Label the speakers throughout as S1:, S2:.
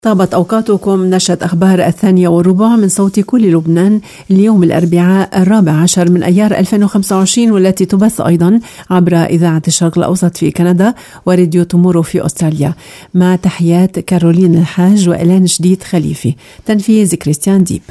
S1: طابت أوقاتكم. نشرة أخبار 8:15 من صوت كل لبنان اليوم الأربعاء 14 من أيار 2025، والتي تبث أيضا عبر إذاعة الشرق الأوسط في كندا وراديو تومورو في أستراليا، مع تحيات كارولين الحاج وإلان جديد خليفي. تنفيذ كريستيان ديب.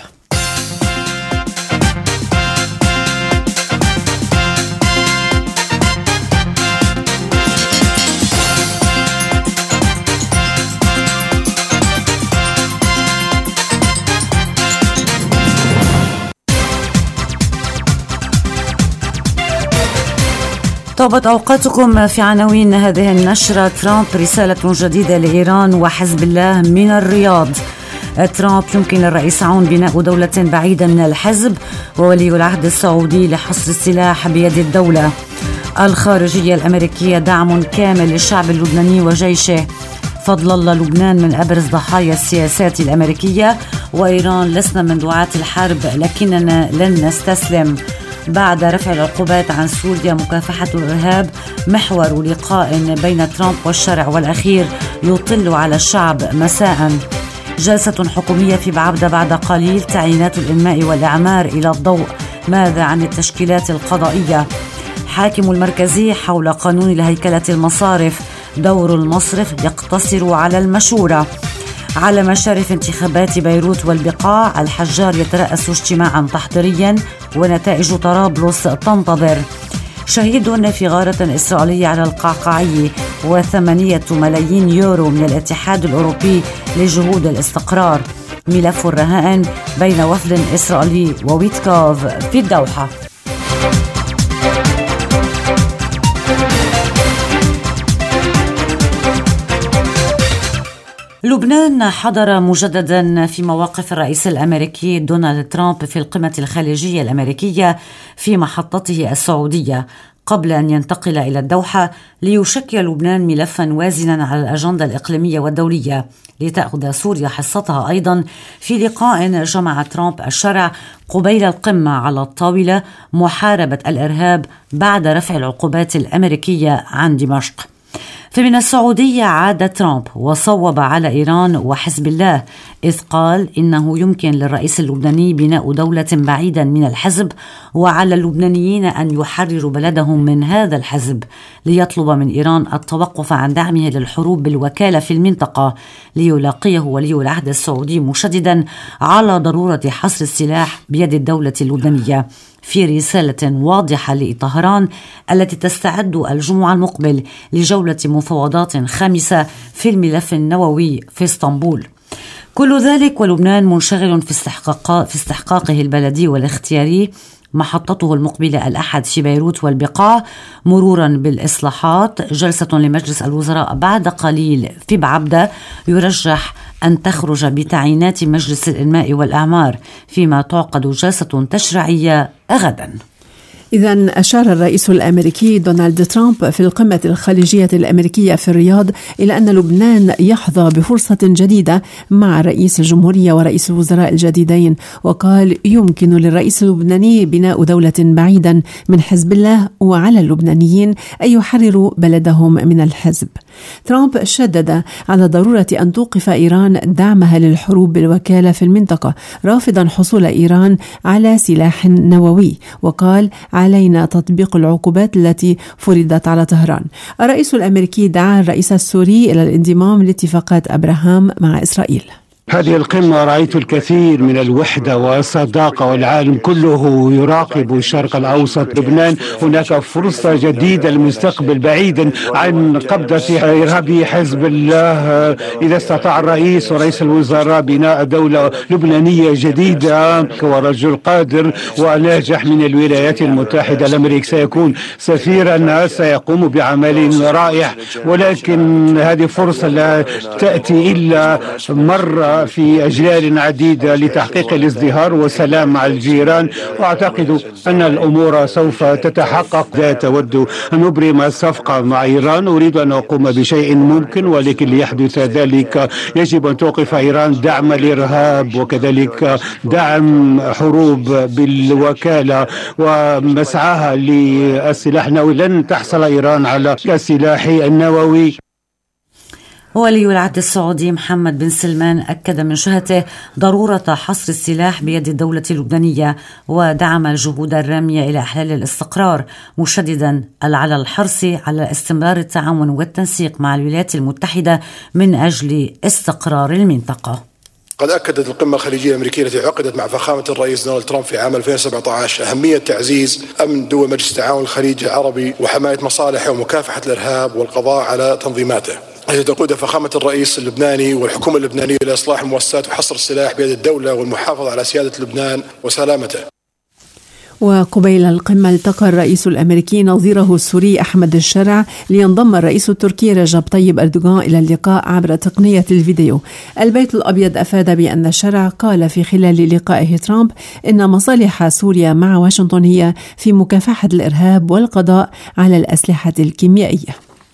S2: طابت أوقاتكم. في عناوين هذه النشرة: ترامب رسالة جديدة لإيران وحزب الله من الرياض. ترامب يمكن للرئيس عون بناء دولة بعيدة من الحزب، وولي العهد السعودي لحصر السلاح بيد الدولة. الخارجية الأمريكية: دعم كامل للشعب اللبناني وجيشه. فضل الله: لبنان من أبرز ضحايا السياسات الأمريكية، وإيران لسنا من دعاة الحرب لكننا لن نستسلم. بعد رفع العقوبات عن سوريا مكافحة الإرهاب، محور لقاء بين ترامب والشرع، والأخير يطل على الشعب مساء. جلسة حكومية في بعبدة بعد قليل، تعيينات الإنماء والإعمار إلى الضوء. ماذا عن التشكيلات القضائية؟ حاكم المركزي حول قانون لهيكلة المصارف، دور المصرف يقتصر على المشورة. على مشارف انتخابات بيروت والبقاع، الحجار يترأس اجتماعا تحضيريا ونتائج طرابلس تنتظر. شهيد في غارة إسرائيلية على القعقاعي، و8 ملايين يورو من الاتحاد الأوروبي لجهود الاستقرار. ملف الرهائن بين وفد إسرائيلي وويتكوف في الدوحة. لبنان حضر مجددا في مواقف الرئيس الأمريكي دونالد ترامب في القمة الخليجية الأمريكية في محطته السعودية، قبل أن ينتقل إلى الدوحة ليشكل لبنان ملفا وازنا على الأجندة الإقليمية والدولية، لتأخذ سوريا حصتها أيضا في لقاء جمع ترامب الشرع قبيل القمة على الطاولة محاربة الإرهاب بعد رفع العقوبات الأمريكية عن دمشق. فمن السعودية عاد ترامب وصوب على إيران وحزب الله، إذ قال إنه يمكن للرئيس اللبناني بناء دولة بعيدا من الحزب، وعلى اللبنانيين أن يحرروا بلدهم من هذا الحزب، ليطلب من إيران التوقف عن دعمه للحروب بالوكالة في المنطقة، ليلاقيه ولي العهد السعودي مشددا على ضرورة حصر السلاح بيد الدولة اللبنانية، في رسالة واضحة لطهران التي تستعد الجمعة المقبل لجولة مفاوضات خامسة في الملف النووي في اسطنبول. كل ذلك ولبنان منشغل في استحقاقه البلدي والاختياري. محطته المقبلة الأحد في بيروت والبقاع، مرورا بالإصلاحات. جلسة لمجلس الوزراء بعد قليل في بعبدة، يرجح أن تخرج بتعيينات مجلس الإنماء والإعمار، فيما تعقد جلسة تشريعية غدا.
S1: إذن أشار الرئيس الأمريكي دونالد ترامب في القمة الخليجية الأمريكية في الرياض إلى أن لبنان يحظى بفرصة جديدة مع رئيس الجمهورية ورئيس الوزراء الجديدين، وقال يمكن للرئيس اللبناني بناء دولة بعيدا من حزب الله، وعلى اللبنانيين أن يحرروا بلدهم من الحزب. ترامب شدد على ضرورة أن توقف إيران دعمها للحروب بالوكالة في المنطقة، رافضا حصول إيران على سلاح نووي، وقال علينا تطبيق العقوبات التي فرضت على طهران. الرئيس الأمريكي دعا الرئيس السوري إلى الانضمام لاتفاقات أبراهام مع إسرائيل.
S3: هذه القمة رأيت الكثير من الوحدة والصداقة، والعالم كله يراقب الشرق الأوسط. لبنان هناك فرصة جديدة للمستقبل بعيدا عن قبضة إرهابي حزب الله. إذا استطاع الرئيس ورئيس الوزراء بناء دولة لبنانية جديدة، ورجل قادر وناجح من الولايات المتحدة الأمريكية سيكون سفيرا، سيقوم بعمل رائع. ولكن هذه فرصة لا تأتي إلا مرة في أجيال عديدة لتحقيق الازدهار والسلام مع الجيران، وأعتقد أن الأمور سوف تتحقق. ذات أود أن أبرم الصفقة مع إيران، أريد أن أقوم بشيء ممكن، ولكن ليحدث ذلك يجب أن توقف إيران دعم الإرهاب، وكذلك دعم حروب بالوكالة ومسعاها للسلاح النووي. لن تحصل إيران على السلاح النووي.
S2: ولي العهد السعودي محمد بن سلمان أكد من جهته ضرورة حصر السلاح بيد الدولة اللبنانية ودعم الجهود الرامية إلى إحلال الاستقرار، مشددا على الحرص على استمرار التعاون والتنسيق مع الولايات المتحدة من أجل استقرار المنطقة.
S4: قد أكدت القمة الخليجية الأمريكية التي عقدت مع فخامة الرئيس دونالد ترامب في عام 2017 أهمية تعزيز أمن دول مجلس التعاون الخليجي العربي وحماية مصالحه ومكافحة الإرهاب والقضاء على تنظيماته، التي تقود فخامة الرئيس اللبناني والحكومة اللبنانية لإصلاح المؤسسات وحصر السلاح بيد الدولة والمحافظة على سيادة لبنان وسلامته.
S1: وقبيل القمة التقى الرئيس الأمريكي نظيره السوري أحمد الشرع لينضم الرئيس التركي رجب طيب أردوغان إلى اللقاء عبر تقنية الفيديو. البيت الأبيض أفاد بأن الشرع قال في خلال لقائه ترامب إن مصالح سوريا مع واشنطن هي في مكافحة الإرهاب والقضاء على الأسلحة الكيميائية.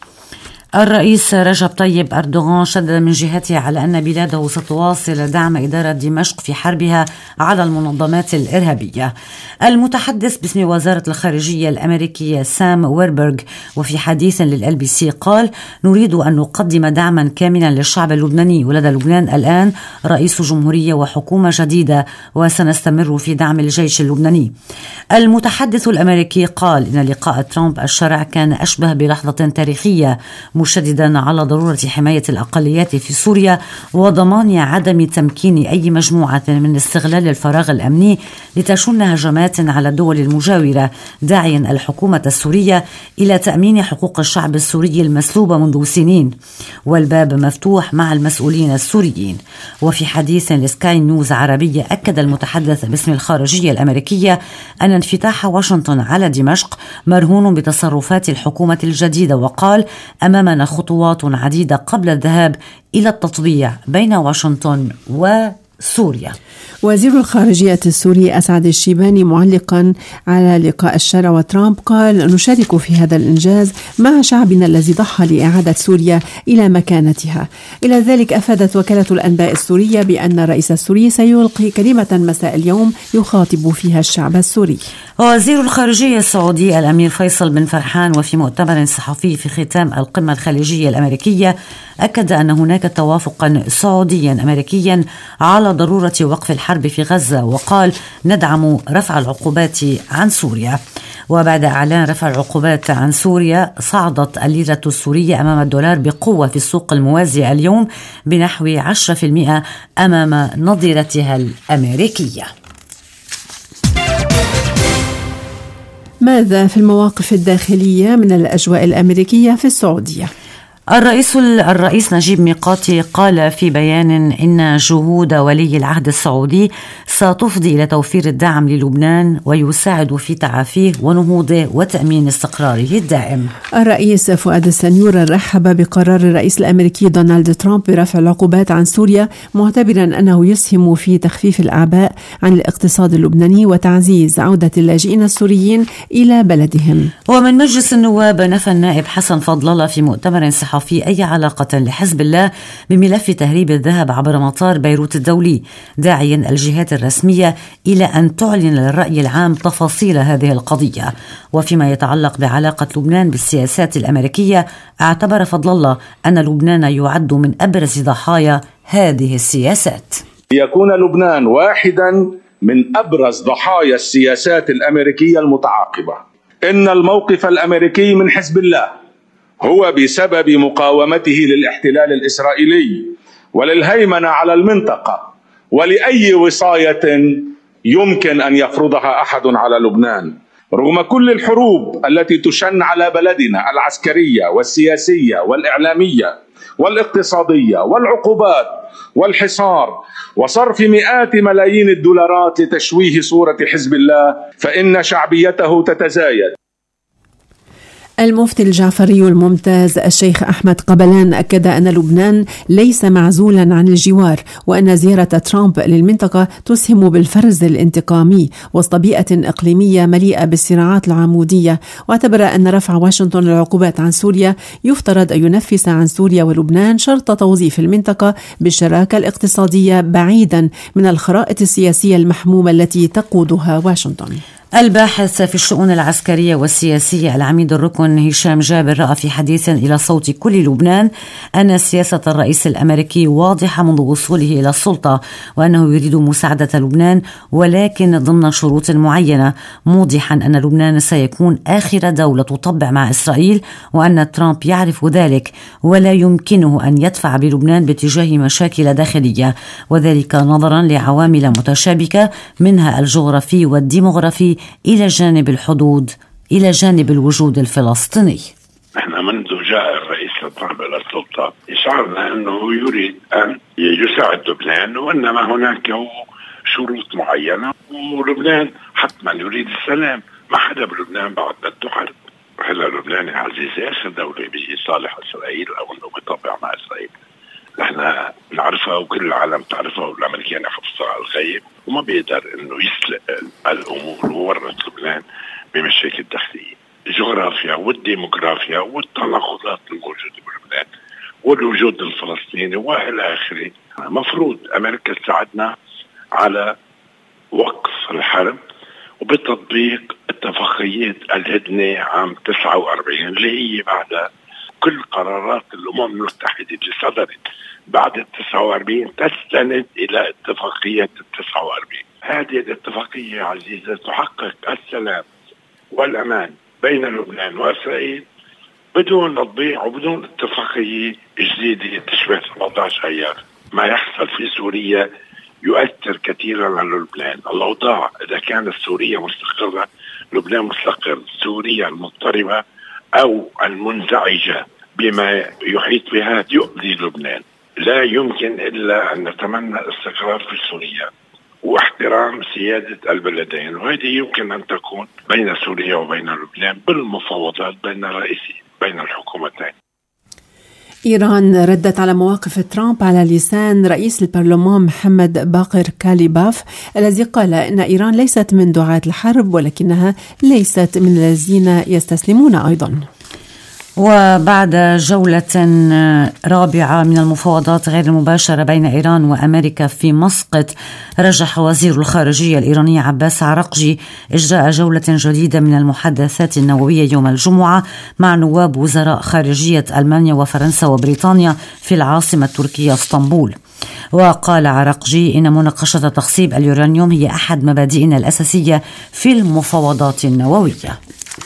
S2: الرئيس رجب طيب أردوغان شدد من جهته على أن بلاده ستواصل دعم إدارة دمشق في حربها على المنظمات الإرهابية. المتحدث باسم وزارة الخارجية الأمريكية سام ويربرغ وفي حديث للLBC قال: نريد أن نقدم دعما كاملا للشعب اللبناني، ولدى لبنان الآن رئيس جمهورية وحكومة جديدة وسنستمر في دعم الجيش اللبناني. المتحدث الأمريكي قال إن لقاء ترامب الشرع كان أشبه بلحظة تاريخية، مشددا على ضرورة حماية الأقليات في سوريا وضمان عدم تمكين أي مجموعة من استغلال الفراغ الأمني لتشن هجمات على الدول المجاورة، داعيا الحكومة السورية إلى تأمين حقوق الشعب السوري المسلوبة منذ سنين، والباب مفتوح مع المسؤولين السوريين. وفي حديث لسكاي نيوز عربية أكد المتحدث باسم الخارجية الأمريكية أن انفتاح واشنطن على دمشق مرهون بتصرفات الحكومة الجديدة، وقال: أمامنا خطوات عديدة قبل الذهاب إلى التطبيع بين واشنطن وسوريا.
S1: وزير الخارجية السوري أسعد الشيباني معلقا على لقاء الشرع وترامب قال: نشارك في هذا الإنجاز مع شعبنا الذي ضحى لإعادة سوريا إلى مكانتها. إلى ذلك أفادت وكالة الأنباء السورية بأن الرئيس السوري سيلقي كلمة مساء اليوم يخاطب فيها الشعب السوري.
S2: وزير الخارجية السعودي الأمير فيصل بن فرحان وفي مؤتمر صحفي في ختام القمة الخليجية الأمريكية أكد أن هناك توافقا سعوديا أمريكيا على ضرورة وقف الحرب في غزة، وقال: ندعم رفع العقوبات عن سوريا. وبعد إعلان رفع العقوبات عن سوريا صعدت الليرة السورية أمام الدولار بقوة في السوق الموازية اليوم بنحو 10% أمام نظيرتها الأمريكية.
S1: ماذا في المواقف الداخلية من الأجواء الأمريكية في السعودية؟
S2: الرئيس نجيب ميقاتي قال في بيان إن جهود ولي العهد السعودي ستفضي إلى توفير الدعم للبنان ويساعد في تعافيه ونهوضه وتأمين استقراره الدائم.
S1: الرئيس فؤاد السنيور رحب بقرار الرئيس الأمريكي دونالد ترامب برفع العقوبات عن سوريا، معتبرا أنه يسهم في تخفيف الأعباء عن الاقتصاد اللبناني وتعزيز عودة اللاجئين السوريين إلى بلدهم.
S2: ومن مجلس النواب نفى النائب حسن فضل الله في مؤتمر صحفي أي علاقة لحزب الله بملف تهريب الذهب عبر مطار بيروت الدولي، داعيا الجهات الرسمية إلى أن تعلن للرأي العام تفاصيل هذه القضية. وفيما يتعلق بعلاقة لبنان بالسياسات الأمريكية، اعتبر فضل الله أن لبنان يعد من أبرز ضحايا هذه السياسات.
S5: يكون لبنان واحدا من أبرز ضحايا السياسات الأمريكية المتعاقبة. إن الموقف الأمريكي من حزب الله هو بسبب مقاومته للاحتلال الإسرائيلي وللهيمنة على المنطقة ولأي وصاية يمكن أن يفرضها أحد على لبنان، رغم كل الحروب التي تشن على بلدنا العسكرية والسياسية والإعلامية والاقتصادية والعقوبات والحصار وصرف مئات ملايين الدولارات لتشويه صورة حزب الله، فإن شعبيته تتزايد.
S1: المفتي الجعفري الممتاز الشيخ أحمد قبلان أكد أن لبنان ليس معزولا عن الجوار، وأن زيارة ترامب للمنطقة تسهم بالفرز الانتقامي وسط بيئة إقليمية مليئة بالصراعات العمودية، واعتبر أن رفع واشنطن العقوبات عن سوريا يفترض أن ينفس عن سوريا ولبنان شرط توظيف المنطقة بالشراكة الاقتصادية بعيدا من الخرائط السياسية المحمومة التي تقودها واشنطن.
S2: الباحث في الشؤون العسكرية والسياسية العميد الركن هشام جابر رأى في حديث إلى صوت كل لبنان أن سياسة الرئيس الأمريكي واضحة منذ وصوله إلى السلطة، وأنه يريد مساعدة لبنان ولكن ضمن شروط معينة، موضحا أن لبنان سيكون آخر دولة تطبع مع إسرائيل، وأن ترامب يعرف ذلك ولا يمكنه أن يدفع بلبنان باتجاه مشاكل داخلية، وذلك نظرا لعوامل متشابكة منها الجغرافي والديموغرافي إلى جانب الحدود، إلى جانب الوجود الفلسطيني.
S6: نحن منذ جاء الرئيس ترامب إلى السلطة شعرنا أنه يريد أن يساعد لبنان، وإنما هناك شروط معينة، ولبنان حتما يريد السلام. ما حدا بلبنان بعد بده حرب. هلا لبنان يا عزيزي آخر دولة بصالح إسرائيل أو أنه بيطبع مع إسرائيل. نحن نعرفها وكل العالم تعرفها، والأمريكان يحفظوها على الغيب، وما بيقدر إنه يسلق الأمور وورط لبنان بمشاكل داخلية. الجغرافيا والديموغرافيا والتناقضات الموجودة بلبنان والوجود الفلسطيني وإلى آخره. مفروض أمريكا تساعدنا على وقف الحرب وبتطبيق اتفاقية الهدنة عام 49 اللي هي بعد كل قرارات الأمم المتحدة اللي صدرت بعد 49 تستند إلى اتفاقية 49. هذه الاتفاقية عزيزة تحقق السلام والأمان بين لبنان وإسرائيل بدون تطبيع وبدون اتفاقية جديدة تشبه 17 أيار. ما يحصل في سوريا يؤثر كثيرا على لبنان. الأوضاع إذا كانت سوريا مستقرة لبنان مستقر. سوريا المضطربة أو المنزعجة بما يحيط بها يؤذي لبنان. لا يمكن إلا أن نتمنى الاستقرار في سوريا واحترام سيادة البلدين، وهذه يمكن أن تكون بين سوريا وبين لبنان بالمفاوضات بين الحكومتين.
S1: إيران ردت على مواقف ترامب على لسان رئيس البرلمان محمد باقر كاليباف الذي قال إن إيران ليست من دعاة الحرب ولكنها ليست من الذين يستسلمون أيضا.
S2: وبعد جولة رابعة من المفاوضات غير المباشرة بين إيران وأمريكا في مسقط، رجح وزير الخارجية الإيراني عباس عراقجي إجراء جولة جديدة من المحادثات النووية يوم الجمعة مع نواب وزراء خارجية ألمانيا وفرنسا وبريطانيا في العاصمة التركية اسطنبول. وقال عراقجي إن مناقشة تخصيب اليورانيوم هي أحد مبادئنا الأساسية في المفاوضات النووية.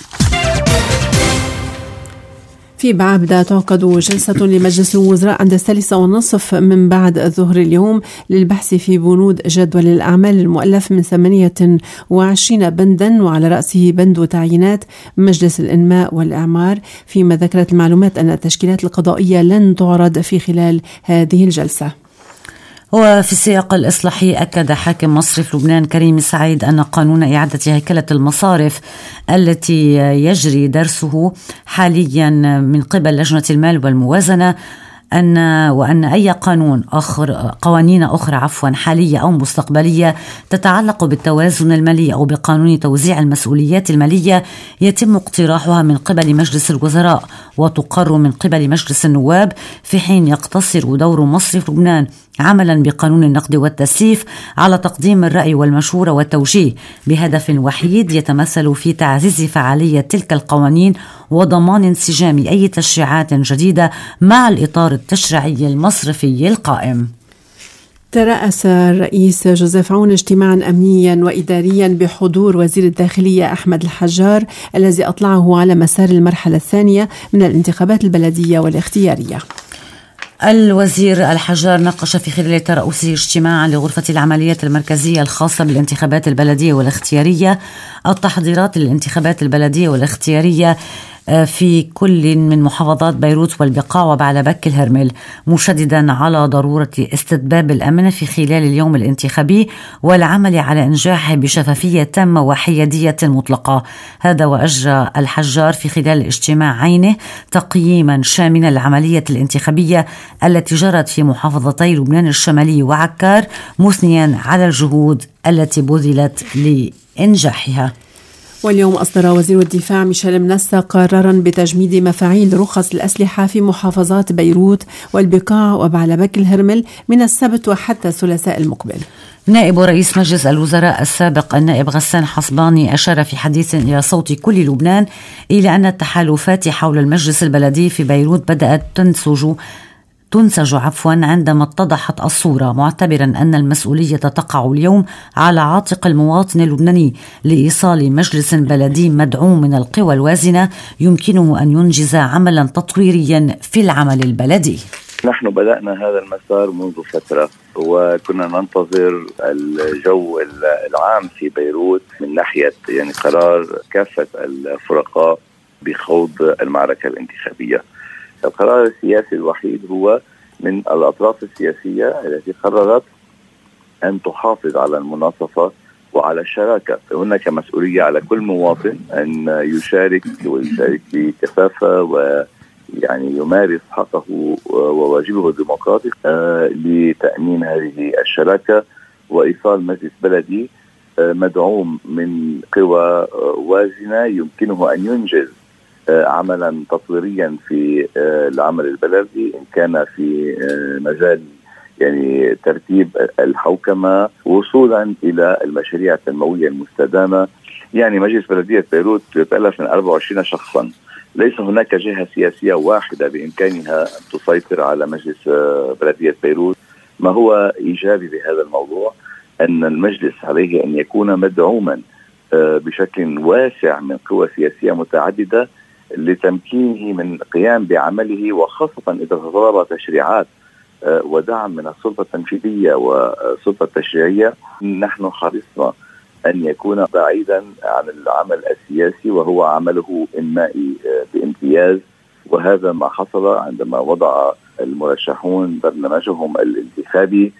S1: في بعبدة تعقد جلسة لمجلس الوزراء عند 3:30 من بعد الظهر اليوم للبحث في بنود جدول الأعمال المؤلف من 28 بندا، وعلى رأسه بند تعيينات مجلس الإنماء والإعمار، فيما ذكرت المعلومات أن التشكيلات القضائية لن تعرض في خلال هذه الجلسة.
S2: وفي السياق الإصلاحي أكد حاكم مصرف لبنان كريم سعيد أن قانون إعادة هيكلة المصارف التي يجري درسه حاليا من قبل لجنة المال والموازنة وأن أي قوانين أخرى حالية أو مستقبلية تتعلق بالتوازن المالي أو بقانون توزيع المسؤوليات المالية يتم اقتراحها من قبل مجلس الوزراء وتقر من قبل مجلس النواب، في حين يقتصر دور مصرف لبنان عملا بقانون النقد والتسييف على تقديم الرأي والمشورة والتوجيه بهدف وحيد يتمثل في تعزيز فعالية تلك القوانين وضمان انسجام أي تشريعات جديدة مع الإطار التشريعي المصرفي القائم.
S1: ترأس الرئيس جوزيف عون اجتماعا أمنيا وإداريا بحضور وزير الداخلية أحمد الحجار الذي أطلعه على مسار المرحلة الثانية من الانتخابات البلدية والاختيارية.
S2: الوزير الحجار ناقش في خلال ترأسه اجتماعا لغرفة العمليات المركزية الخاصة بالانتخابات البلدية والاختيارية التحضيرات للانتخابات البلدية والاختيارية في كل من محافظات بيروت والبقاع وبعلبك الهرمل، مشددا على ضرورة استتباب الأمن في خلال اليوم الانتخابي والعمل على إنجاحه بشفافية تامة وحيادية مطلقة. هذا وأجرى الحجار في خلال الاجتماع عينه تقييما شاملا للعملية الانتخابية التي جرت في محافظتي لبنان الشمالي وعكار، مثنيا على الجهود التي بذلت لإنجاحها.
S1: واليوم أصدر وزير الدفاع ميشيل منسا قرارا بتجميد مفاعيل رخص الأسلحة في محافظات بيروت والبقاع وبعلبك الهرمل من السبت وحتى الثلاثاء المقبل.
S2: نائب رئيس مجلس الوزراء السابق النائب غسان حصباني أشار في حديث إلى صوت كل لبنان إلى أن التحالفات حول المجلس البلدي في بيروت بدأت تنسج عندما اتضحت الصورة، معتبرا أن المسؤولية تقع اليوم على عاتق المواطن اللبناني لإيصال مجلس بلدي مدعوم من القوى الوازنة يمكنه أن ينجز عملا تطويريا في العمل البلدي.
S7: نحن بدأنا هذا المسار منذ فترة وكنا ننتظر الجو العام في بيروت من ناحية قرار كافة الفرقاء بخوض المعركة الانتخابية. القرار السياسي الوحيد هو من الأطراف السياسية التي قررت أن تحافظ على المناصفة وعلى الشراكة. هناك مسؤولية على كل مواطن أن يشارك بكثافة يمارس حقه وواجبه الديمقراطي لتأمين هذه الشراكة وإيصال مجلس بلدي مدعوم من قوى وازنة يمكنه أن ينجز عملا تطويريا في العمل البلدي، إن كان في مجال ترتيب الحوكمة وصولا إلى المشاريع التنموية المستدامة. مجلس بلدية بيروت يتألف من 24 شخصا، ليس هناك جهة سياسية واحدة بإمكانها أن تسيطر على مجلس بلدية بيروت. ما هو إيجابي بهذا الموضوع أن المجلس عليه أن يكون مدعوما بشكل واسع من قوى سياسية متعددة لتمكينه من القيام بعمله، وخاصة إذا تطلب تشريعات ودعم من السلطة التنفيذية والسلطة التشريعية. نحن حرصنا أن يكون بعيدا عن العمل السياسي وهو عمله إنمائي بامتياز، وهذا ما حصل عندما وضع المرشحون برنامجهم الانتخابي.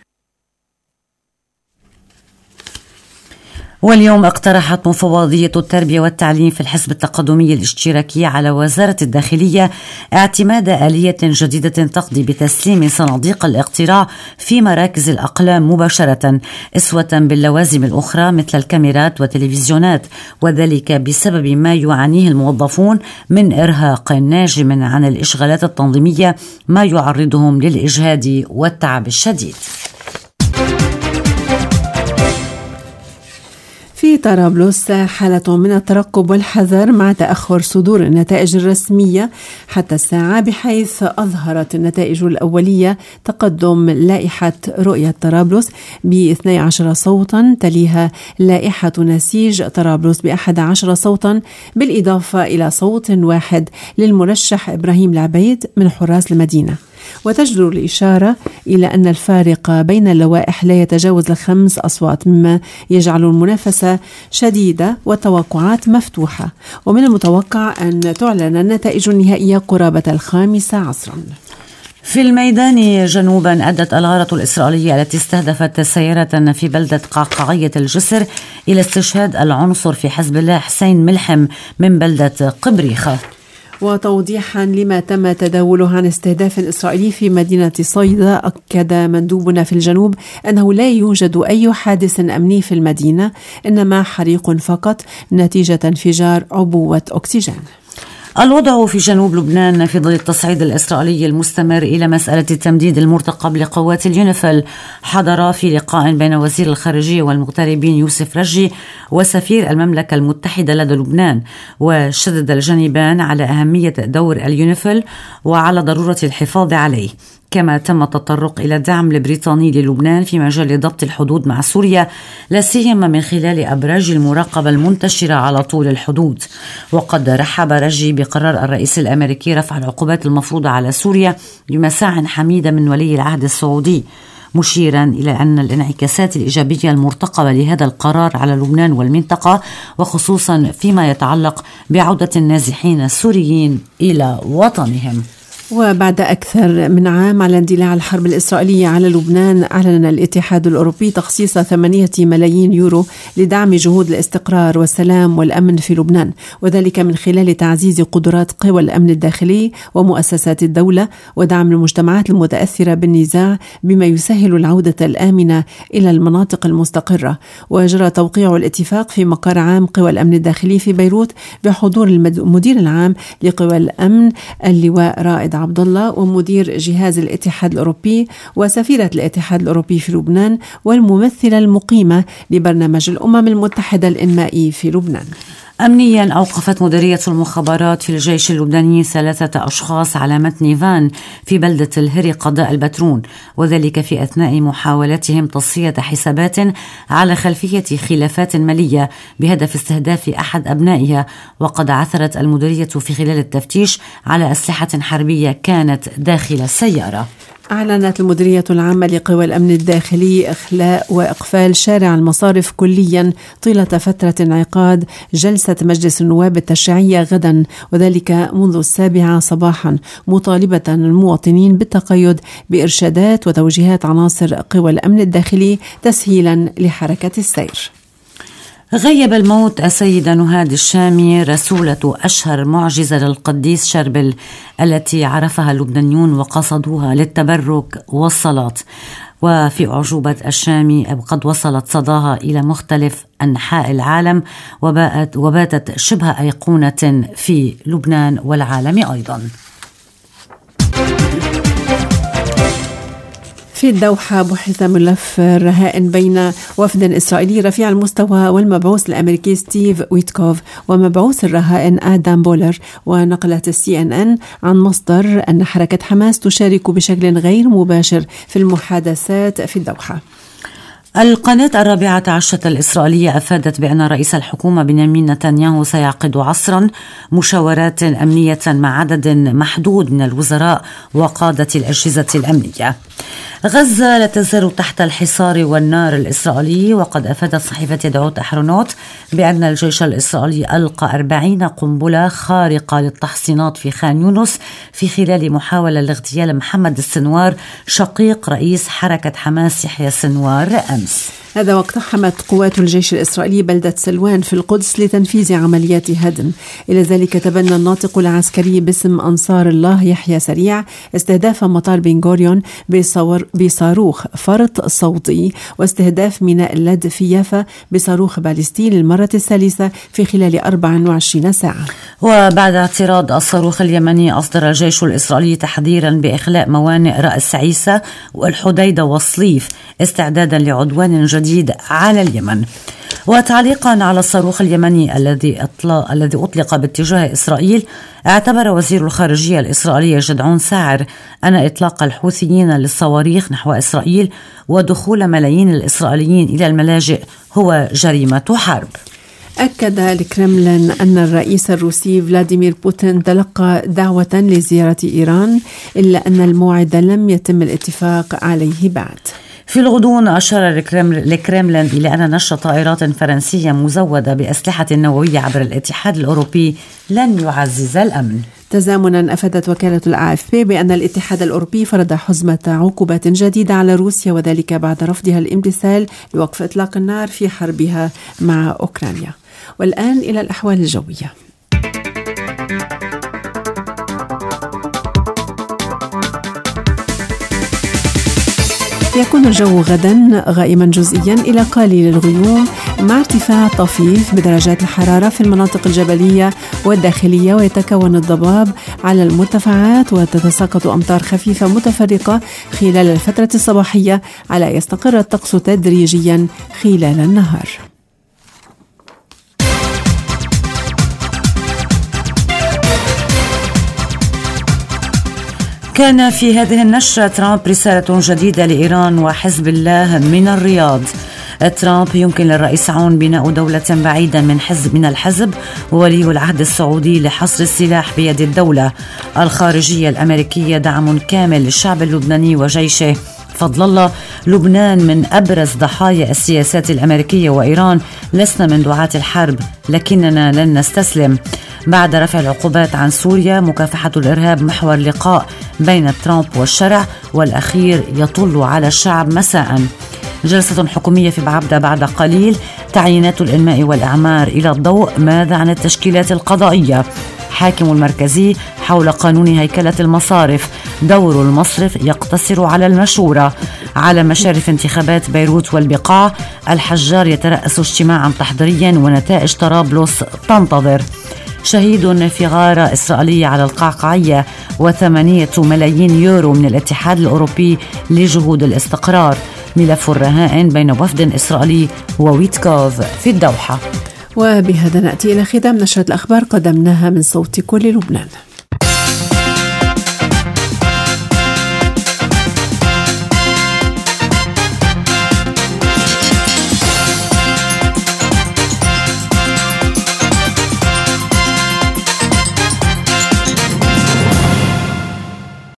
S2: واليوم اقترحت مفوضية التربية والتعليم في الحزب التقدمي الاشتراكي على وزارة الداخلية اعتماد آلية جديدة تقضي بتسليم صناديق الاقتراع في مراكز الأقلام مباشرة أسوة باللوازم الأخرى مثل الكاميرات والتلفزيونات، وذلك بسبب ما يعانيه الموظفون من إرهاق ناجم عن الإشغالات التنظيمية ما يعرضهم للإجهاد والتعب الشديد.
S1: في طرابلس حالة من الترقب والحذر مع تأخر صدور النتائج الرسمية حتى الساعة، بحيث أظهرت النتائج الأولية تقدم لائحة رؤية طرابلس ب12 صوتا، تليها لائحة نسيج طرابلس ب11 صوتا، بالإضافة إلى صوت واحد للمرشح إبراهيم العبيد من حراس المدينة. وتجدر الإشارة إلى أن الفارق بين اللوائح لا يتجاوز 5 أصوات، مما يجعل المنافسة شديدة والتوقعات مفتوحة، ومن المتوقع أن تعلن النتائج النهائية قرابة 5 عصرا.
S2: في الميدان جنوبا أدت الغارة الإسرائيلية التي استهدفت سيارة في بلدة قعقاعية الجسر إلى استشهاد العنصر في حزب الله حسين ملحم من بلدة قبريخة.
S1: وتوضيحا لما تم تداوله عن استهداف إسرائيلي في مدينة صيدا، أكد مندوبنا في الجنوب أنه لا يوجد أي حادث أمني في المدينة، إنما حريق فقط نتيجة انفجار عبوة أكسجين.
S2: الوضع في جنوب لبنان في ظل التصعيد الإسرائيلي المستمر إلى مسألة التمديد المرتقب لقوات اليونيفيل، حضر في لقاء بين وزير الخارجية والمغتربين يوسف رجي وسفير المملكة المتحدة لدى لبنان، وشدد الجانبان على أهمية دور اليونيفيل وعلى ضرورة الحفاظ عليه. كما تم التطرق إلى الدعم البريطاني للبنان في مجال ضبط الحدود مع سوريا، لا سيما من خلال أبراج المراقبة المنتشرة على طول الحدود. وقد رحب رجي بقرار الرئيس الأمريكي رفع العقوبات المفروضة على سوريا بمساع حميدة من ولي العهد السعودي، مشيرا إلى أن الانعكاسات الإيجابية المرتقبة لهذا القرار على لبنان والمنطقة، وخصوصا فيما يتعلق بعودة النازحين السوريين إلى وطنهم.
S1: وبعد أكثر من عام على اندلاع الحرب الإسرائيلية على لبنان، أعلن الاتحاد الأوروبي تخصيص 8 ملايين يورو لدعم جهود الاستقرار والسلام والأمن في لبنان، وذلك من خلال تعزيز قدرات قوى الأمن الداخلي ومؤسسات الدولة ودعم المجتمعات المتأثرة بالنزاع بما يسهل العودة الآمنة إلى المناطق المستقرة. وجرى توقيع الاتفاق في مقر عام قوى الأمن الداخلي في بيروت بحضور المدير العام لقوى الأمن اللواء رائد عبد الله ومدير جهاز الاتحاد الأوروبي وسفيرة الاتحاد الأوروبي في لبنان والممثلة المقيمة لبرنامج الأمم المتحدة الإنمائي في لبنان.
S2: أمنيا، أوقفت مديرية المخابرات في الجيش اللبناني 3 أشخاص على متن فان في بلدة الهري قضاء البترون، وذلك في أثناء محاولتهم تصفية حسابات على خلفية خلافات مالية بهدف استهداف أحد أبنائها. وقد عثرت المديرية في خلال التفتيش على أسلحة حربية كانت داخل السيارة.
S1: أعلنت المديرية العامة لقوى الأمن الداخلي إخلاء وإقفال شارع المصارف كليا طيلة فترة انعقاد جلسة مجلس النواب التشريعية غدا، وذلك منذ 7 صباحا، مطالبة المواطنين بالتقيد بإرشادات وتوجيهات عناصر قوى الأمن الداخلي تسهيلا لحركة السير.
S2: غيب الموت السيدة نهاد الشامي، رسولة أشهر معجزة للقديس شربل التي عرفها اللبنانيون وقصدوها للتبرك والصلاة. وفي أعجوبة الشامي قد وصلت صداها إلى مختلف أنحاء العالم وباتت شبه أيقونة في لبنان والعالم أيضا.
S1: في الدوحة بحث ملف الرهائن بين وفد إسرائيلي رفيع المستوى والمبعوث الأمريكي ستيف ويتكوف ومبعوث الرهائن آدم بولر. ونقلت CNN عن مصدر أن حركة حماس تشارك بشكل غير مباشر في المحادثات في الدوحة.
S2: القناة 14 الإسرائيلية أفادت بأن رئيس الحكومة بنيامين نتنياهو سيعقد عصرا مشاورات أمنية مع عدد محدود من الوزراء وقادة الأجهزة الأمنية. غزة لا تزال تحت الحصار والنار الإسرائيلي، وقد أفادت صحيفة يدعوت أحرونوت بأن الجيش الإسرائيلي ألقى 40 قنبلة خارقة للتحصينات في خان يونس في خلال محاولة لاغتيال محمد السنوار شقيق رئيس حركة حماس يحيى سنوار أمس.
S1: هذا واقتحمت قوات الجيش الإسرائيلي بلدة سلوان في القدس لتنفيذ عمليات هدم. إلى ذلك تبنى الناطق العسكري باسم أنصار الله يحيى سريع استهداف مطار بن غوريون بصاروخ فرط صوتي واستهداف ميناء اللد في يافا بصاروخ باليستي للمرة الثالثة في خلال 24 ساعة.
S2: وبعد اعتراض الصاروخ اليمني أصدر الجيش الإسرائيلي تحذيرا بإخلاء موانئ رأس عيسى والحديدة والصليف استعدادا لعدوان جديد على اليمن. وتعليقا على الصاروخ اليمني الذي أطلق باتجاه إسرائيل، اعتبر وزير الخارجية الإسرائيلي جدعون ساعر أن إطلاق الحوثيين للصواريخ نحو إسرائيل ودخول ملايين الإسرائيليين إلى الملاجئ هو جريمة حرب.
S1: أكد الكرملين أن الرئيس الروسي فلاديمير بوتين تلقى دعوة لزيارة إيران، إلا أن الموعد لم يتم الاتفاق عليه بعد.
S2: في الغضون أشار الكرملين إلى أن نشر طائرات فرنسية مزودة بأسلحة نووية عبر الاتحاد الأوروبي لن يعزز الأمن.
S1: تزامنا أفادت وكالة الAFP بأن الاتحاد الأوروبي فرض حزمة عقوبات جديدة على روسيا، وذلك بعد رفضها الامتثال لوقف إطلاق النار في حربها مع أوكرانيا. والآن إلى الأحوال الجوية. يكون الجو غدا غائما جزئيا إلى قليل الغيوم مع ارتفاع طفيف بدرجات الحرارة في المناطق الجبلية والداخلية، ويتكون الضباب على المرتفعات وتتساقط أمطار خفيفة متفرقة خلال الفترة الصباحية على يستقر الطقس تدريجيا خلال النهار.
S2: كان في هذه النشرة ترامب رسالة جديدة لإيران وحزب الله من الرياض. ترامب: يمكن للرئيس عون بناء دولة بعيدا من الحزب، وولي العهد السعودي لحصر السلاح بيد الدولة. الخارجية الأمريكية: دعم كامل للشعب اللبناني وجيشه فضل الله. لبنان من أبرز ضحايا السياسات الأمريكية، وإيران لسنا من دعاة الحرب لكننا لن نستسلم. بعد رفع العقوبات عن سوريا، مكافحة الإرهاب محور لقاء بين ترامب والشرع، والأخير يطل على الشعب مساء. جلسة حكومية في بعبدة بعد قليل. تعيينات الإنماء والإعمار إلى الضوء. ماذا عن التشكيلات القضائية؟ حاكم المركزي حول قانون هيكلة المصارف. دور المصرف يقتصر على المشورة. على مشارف انتخابات بيروت والبقاع، الحجار يترأس اجتماعا تحضيريا ونتائج طرابلس تنتظر. شهيد في غارة إسرائيلية على القعقاعية، و8 ملايين يورو من الاتحاد الأوروبي لجهود الاستقرار. ملف الرهائن بين وفد إسرائيلي وويتكوف في الدوحة.
S1: وبهذا نأتي إلى ختام نشرة الأخبار قدمناها من صوت كل لبنان.